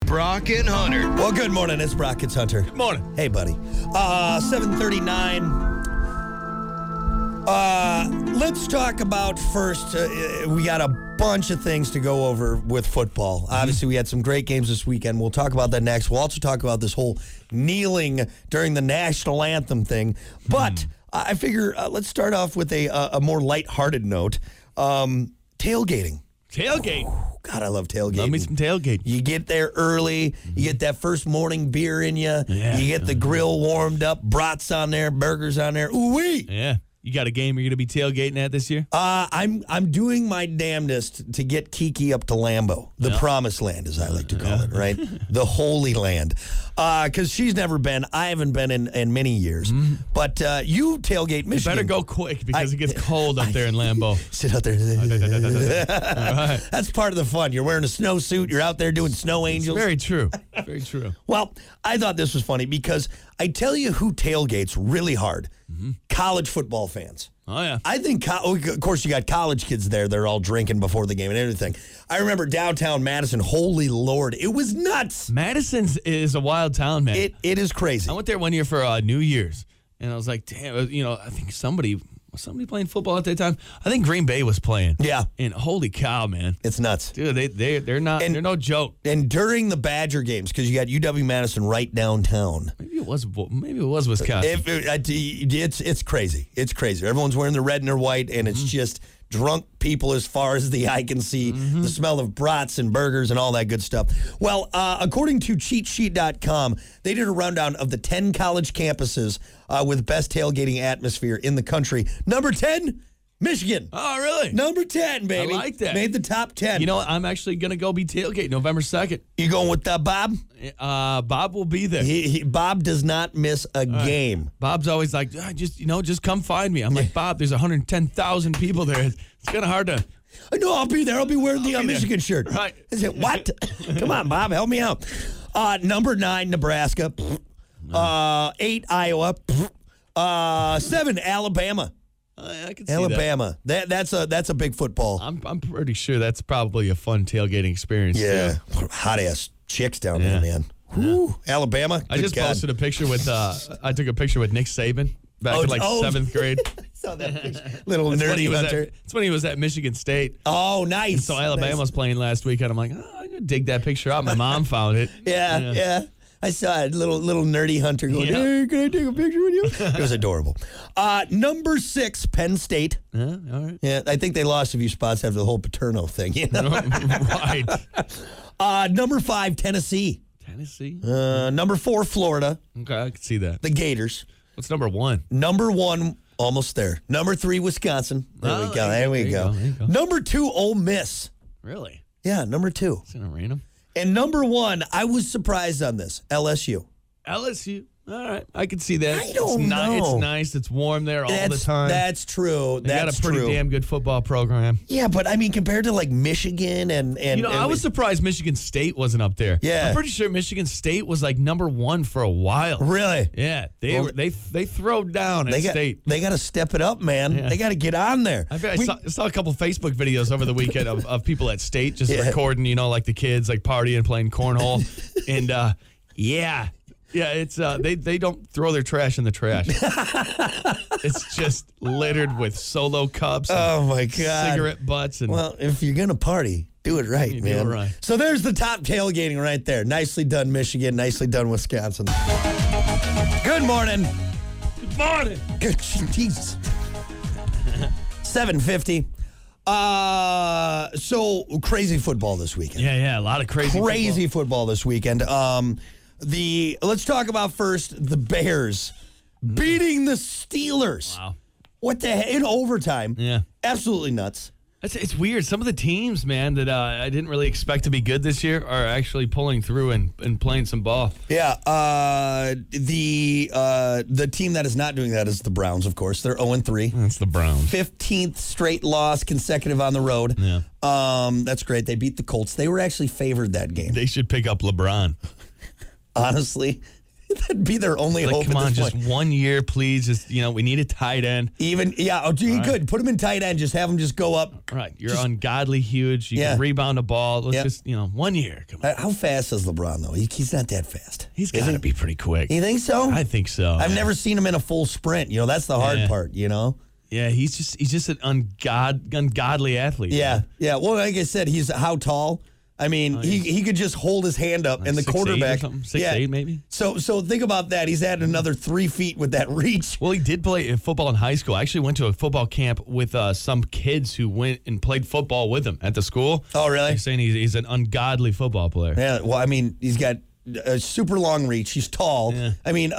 Brock and Hunter. Well, good morning. It's Brock. It's Hunter. Good morning. Hey, buddy. 7:39. Let's talk about first. We got a bunch of things to go over with football. Obviously, we had some great games this weekend. We'll talk about that next. We'll also talk about this whole kneeling during the national anthem thing. But I figure let's start off with a more lighthearted note. Tailgating. Tailgate. God, I love tailgating. Love me some tailgate. You get there early. You get that first morning beer in you. Yeah. You get the grill warmed up, brats on there, burgers on there. Ooh-wee. Yeah. You got a game you're going to be tailgating at this year? I'm doing my damnedest to get Kiki up to Lambeau, the promised land, as I like to call it, right? The Holy Land. Because she's never been. I haven't been in many years. But you tailgate Michigan. You better go quick because it gets cold up there in Lambeau. Sit out there. Right. That's part of the fun. You're wearing a snowsuit. You're out there doing snow angels. Very true. Very true. Well, I thought this was funny because I tell you who tailgates really hard. College football fans. Oh, yeah. I think, of course, you got college kids there. They're all drinking before the game and everything. I remember downtown Madison. Holy Lord. It was nuts. Madison is a wild town, man. It is crazy. I went there one year for New Year's, and I was like, damn, I think somebody playing football at that time. I think Green Bay was playing. Yeah. And holy cow, man. It's nuts. Dude, they're no joke. And during the Badger games, because you got UW-Madison right downtown. Maybe it was Wisconsin. It's crazy. It's crazy. Everyone's wearing their red and their white, and it's just drunk people as far as the eye can see, the smell of brats and burgers and all that good stuff. Well, according to CheatSheet.com, they did a rundown of the 10 college campuses with best tailgating atmosphere in the country. Number 10, Michigan. Oh, really? Number 10, baby. I like that. Made the top 10. You know what? I'm actually going to go be tailgate November 2nd. You going with Bob? Bob will be there. Bob does not miss a game. Bob's always like, just come find me. I'm like, Bob, there's 110,000 people there. It's kind of hard to. No, I'll be there. I'll be wearing the Michigan shirt. Right. I said, what? Come on, Bob, help me out. Number 9, Nebraska. 8, Iowa. 7, Alabama. I can see Alabama. That's a big football. I'm pretty sure that's probably a fun tailgating experience. Yeah. Too. Hot ass chicks down there, man. Whew. Alabama. I just posted a picture with I took a picture with Nick Saban back in 7th grade. I saw that picture. Little nerdy hunter. It's when he was at Michigan State. Oh, nice. And so Alabama was playing last weekend. I'm like, I'm gonna dig that picture out. My mom found it. Yeah. I saw it, little nerdy hunter going, hey, can I take a picture with you? It was adorable. Number 6, Penn State. All right. Yeah, I think they lost a few spots after the whole Paterno thing. You know? Right. Number 5, Tennessee. Tennessee. Number 4, Florida. Okay, I can see that. The Gators. What's number 1? Number 1, almost there. Number 3, Wisconsin. There we go. There we go. Number 2, Ole Miss. Really? Yeah, number 2. It's gonna rain them. And number 1, I was surprised on this, LSU. LSU. All right, I can see that. I don't know. It's nice. It's warm there all the time. That's true. They got a pretty damn good football program. Yeah, but I mean, compared to like Michigan and I was surprised Michigan State wasn't up there. Yeah, I'm pretty sure Michigan State was like number 1 for a while. Really? Yeah, they throw down at State. They got to step it up, man. Yeah. They got to get on there. I saw a couple Facebook videos over the weekend of people at State just recording, like the kids like partying, playing cornhole, and yeah. Yeah, it's they don't throw their trash in the trash. It's just littered with Solo cups. Oh my God! Cigarette butts. Well, if you're gonna party, do it right, man. Do it right. So there's the top tailgating right there. Nicely done, Michigan. Nicely done, Wisconsin. Good morning. Good morning. Good Jesus. 7:50. So crazy football this weekend. Yeah, a lot of crazy football this weekend. Let's talk about first the Bears beating the Steelers. Wow. What the heck? In overtime. Yeah. Absolutely nuts. It's weird. Some of the teams, man, that I didn't really expect to be good this year are actually pulling through and playing some ball. Yeah. The team that is not doing that is the Browns, of course. They're 0-3. That's the Browns. 15th straight loss consecutive on the road. Yeah. That's great. They beat the Colts. They were actually favored that game. They should pick up LeBron. Honestly, That'd be their only Like, hope come at on, this just point. 1 year, please. Just, we need a tight end. You could put him in tight end. Just have him just go up. All right, you're ungodly huge. You can rebound a ball. Let's just, 1 year. Come on. How fast is LeBron, though? He's not that fast. He's got to be pretty quick. You think so? I think so. I've never seen him in a full sprint. That's the hard part, Yeah, he's just an ungodly athlete. Yeah, yeah. Well, like I said, he's how tall? I mean, he could just hold his hand up, and the 6'8" quarterback, or something? 6'8" maybe. So think about that. He's added another 3 feet with that reach. Well, he did play football in high school. I actually went to a football camp with some kids who went and played football with him at the school. Oh, really? They're saying he's an ungodly football player. Yeah. Well, I mean, he's got a super long reach. He's tall. Yeah. I mean,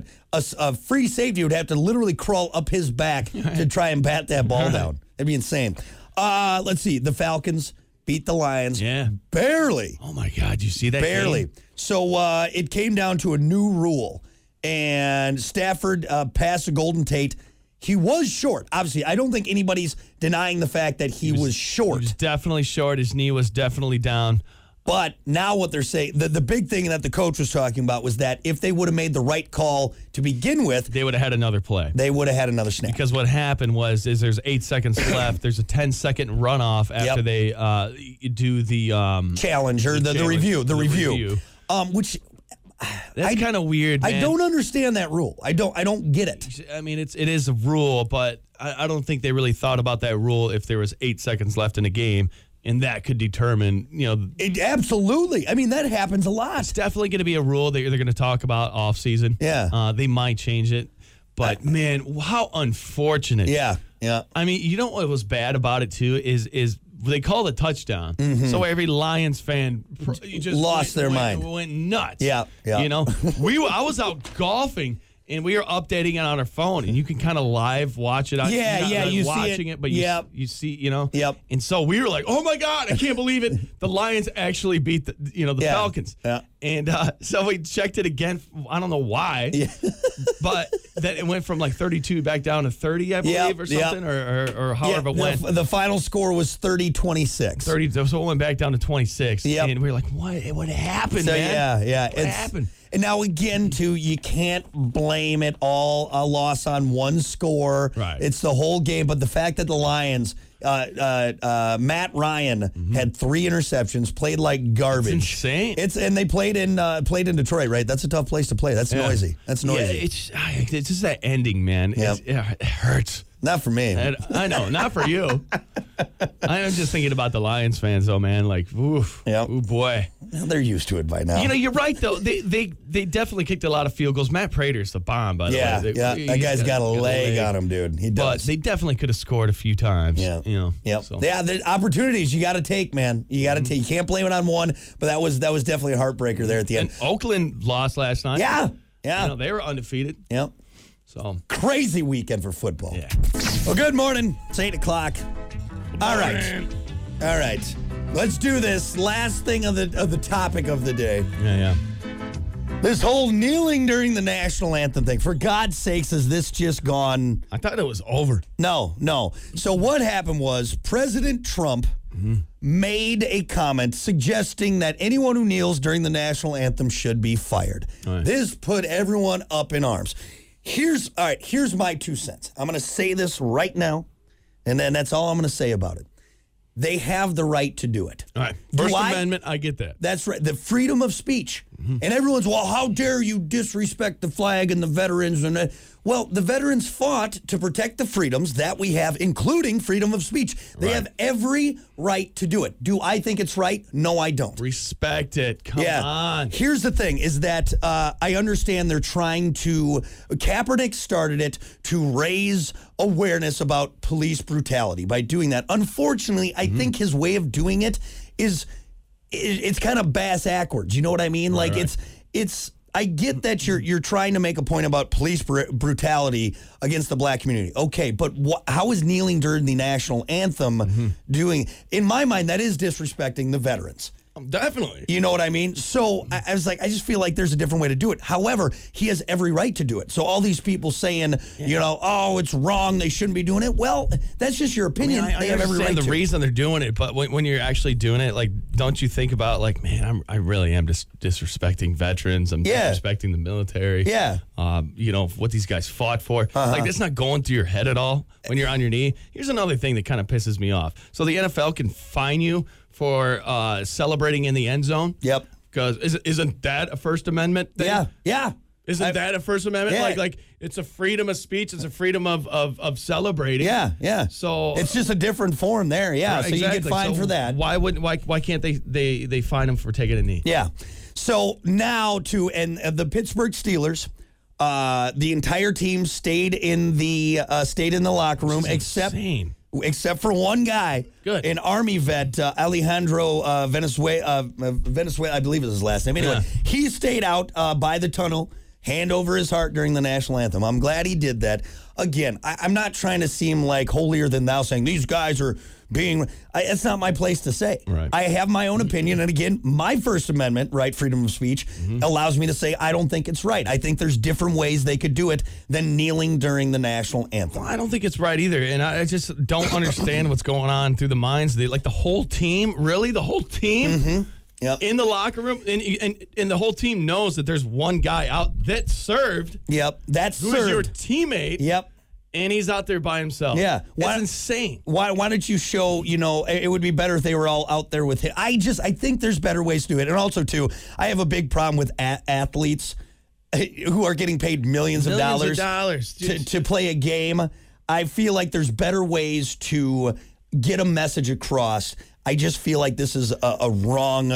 a free safety would have to literally crawl up his back to try and bat that ball down. That'd be insane. Let's see. The Falcons beat the Lions. Yeah. Barely. Oh, my God. You see that Barely. game? So it came down to a new rule, and Stafford passed a Golden Tate. He was short. Obviously, I don't think anybody's denying the fact that he was short. He was definitely short. His knee was definitely down. But now what they're saying, the big thing that the coach was talking about was that if they would have made the right call to begin with, They would have had another play. they would have had another snap. Because what happened was there's 8 seconds left. There's a 10-second runoff after they do the Challenge or the review. The review. Which That's kind of weird, man. I don't understand that rule. I don't get it. I mean, it is a rule, but I don't think they really thought about that rule if there was 8 seconds left in a game, and that could determine, Absolutely. I mean, that happens a lot. It's definitely going to be a rule that they're going to talk about off season. Yeah. They might change it, but man, how unfortunate. Yeah. I mean, you know what was bad about it too is they called a touchdown, so every Lions fan just lost their mind, went nuts. Yeah. I was out golfing. And we were updating it on our phone, and you can kind of live watch it. You watching see it, but you see, Yep. And so we were like, "Oh my God, I can't believe it! The Lions actually beat the Falcons." Yeah. And so we checked it again. I don't know why, but then it went from like 32 back down to 30, I believe, or something, or however it went. The final score was 30-26. 30. So it went back down to 26. Yep. And we were like, "What happened, man? What happened?" And now again, too, you can't blame it all a loss on one score. Right. It's the whole game. But the fact that the Lions, Matt Ryan had 3 interceptions, played like garbage. It's insane. And they played in Detroit, right? That's a tough place to play. That's noisy. That's noisy. Yeah, it's just that ending, man. It hurts. Not for me. I know, not for you. I'm just thinking about the Lions fans, though, man. Like, oof, oh boy. Well, they're used to it by now. You're right, though. They definitely kicked a lot of field goals. Matt Prater's the bomb, by the way. That guy's got a leg on him, dude. He does. But they definitely could have scored a few times. Yeah. So. Yeah, the opportunities you got to take, man. You got to take. You can't blame it on one, but that was definitely a heartbreaker there at the end. And Oakland lost last night. Yeah. They were undefeated. Yep. So crazy weekend for football. Yeah. Well, good morning. It's 8 o'clock. All right. Let's do this. Last thing of the topic of the day. Yeah. This whole kneeling during the national anthem thing. For God's sakes, has this just gone? I thought it was over. No. So what happened was President Trump made a comment suggesting that anyone who kneels during the national anthem should be fired. Right. This put everyone up in arms. Here's my 2 cents. I'm going to say this right now, and then that's all I'm going to say about it. They have the right to do it. All right. First Amendment, I get that. That's right. The freedom of speech. And everyone's, well, how dare you disrespect the flag and the veterans? Well, the veterans fought to protect the freedoms that we have, including freedom of speech. They have every right to do it. Do I think it's right? No, I don't. Respect it. Come on. Here's the thing, is that I understand they're trying to, Kaepernick started it to raise awareness about police brutality by doing that. Unfortunately, I think his way of doing it is, it's kind of bass-ackwards. You know what I mean? Like, it's. I get that you're trying to make a point about police brutality against the black community. Okay, but how is kneeling during the national anthem doing? In my mind, that is disrespecting the veterans. Definitely. You know what I mean? So I was like, I just feel like there's a different way to do it. However, he has every right to do it. So all these people saying, oh, it's wrong, they shouldn't be doing it. Well, that's just your opinion. I they have every right the to. reason they're doing it, but when you're actually doing it, like, don't you think about, like, man, I really am just disrespecting veterans. I'm disrespecting the military. Yeah. What these guys fought for. Like, that's not going through your head at all when you're on your knee. Here's another thing that kind of pisses me off. So the NFL can fine you for celebrating in the end zone. Yep. Because isn't that a First Amendment thing? Yeah. Isn't that a First Amendment? Yeah. Like it's a freedom of speech. It's a freedom of celebrating. Yeah. So it's just a different form there. Yeah. Right, so exactly. you get fined for that. Why can't they fine them for taking a knee? Yeah. So now the Pittsburgh Steelers, the entire team stayed in the locker room except for one guy, an Army vet, Alejandro Venezuela, I believe is his last name. Anyway, he stayed out by the tunnel, hand over his heart during the national anthem. I'm glad he did that. Again, I'm not trying to seem like holier than thou, saying these guys are being. It's not my place to say. Right. I have my own opinion, and again, my First Amendment, right, freedom of speech, allows me to say I don't think it's right. I think there's different ways they could do it than kneeling during the national anthem. Well, I don't think it's right either, and I just don't understand what's going on through the minds. Like the whole team, really, the whole team. Yep. In the locker room, and the whole team knows that there's one guy out that served. Yep, that's who is your teammate. Yep. And he's out there by himself. Yeah. That's insane. Why don't you show, it would be better if they were all out there with him. I think there's better ways to do it. And also, too, I have a big problem with athletes who are getting paid millions of dollars to play a game. I feel like there's better ways to get a message across. I just feel like this is a wrong,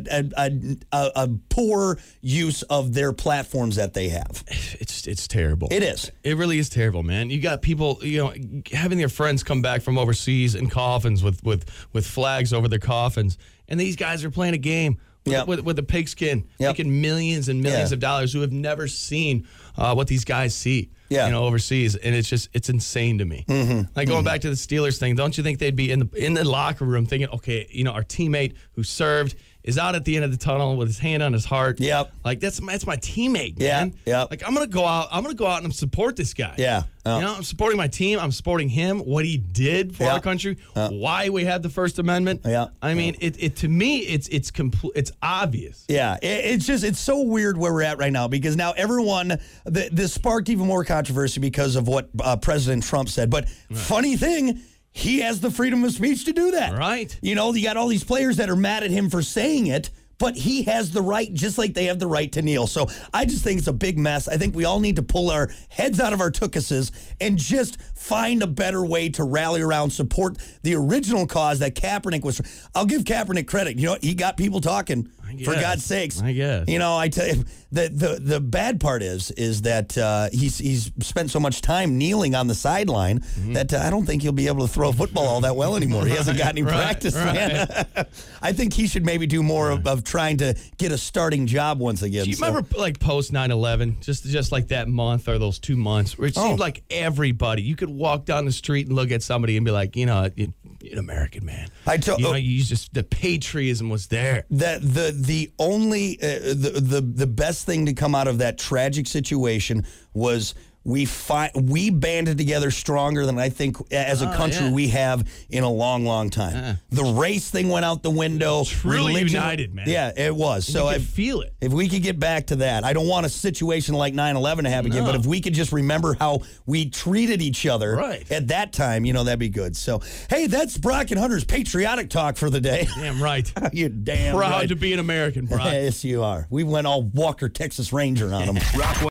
a poor use of their platforms that they have. It's terrible. It is. It really is terrible, man. You got people, having their friends come back from overseas in coffins with flags over their coffins, and these guys are playing a game with a pigskin, making millions and millions of dollars, who have never seen what these guys see. Overseas, and it's insane to me. Like going back to the Steelers thing, don't you think they'd be in the locker room thinking, okay, our teammate who served is out at the end of the tunnel with his hand on his heart. Yep. Like that's my teammate, man. Yeah. Like I'm gonna go out and support this guy. Yeah. I'm supporting my team. I'm supporting him. What he did for our country. Why we had the First Amendment. Yeah. I mean, it to me, it's obvious. Yeah. It's so weird where we're at right now, because now everyone this sparked even more controversy because of what President Trump said. But funny thing, he has the freedom of speech to do that. Right. You got all these players that are mad at him for saying it, but he has the right, just like they have the right to kneel. So I just think it's a big mess. I think we all need to pull our heads out of our tuchuses and just find a better way to rally around, support the original cause that Kaepernick was. I'll give Kaepernick credit. He got people talking, for God's sakes. I guess. I tell you, the bad part is that he's spent so much time kneeling on the sideline that I don't think he'll be able to throw a football all that well anymore. He hasn't got any practice, man. I think he should maybe do more of trying to get a starting job once again. Do you remember like post 9/11, just like that month or those 2 months, where it seemed like everybody, you could walk down the street and look at somebody and be like, you're an American, man. The patriotism was there. The only the best thing to come out of that tragic situation was we banded together stronger than I think as a country we have in a long, long time. The race thing went out the window. Truly united, man. Yeah, it was. So I feel it. If we could get back to that, I don't want a situation like 9/11 to happen again, but if we could just remember how we treated each other at that time, that'd be good. So, hey, that's Brock and Hunter's patriotic talk for the day. Damn right. You're damn proud right. to be an American, Brock. Yes, you are. We went all Walker, Texas Ranger on them.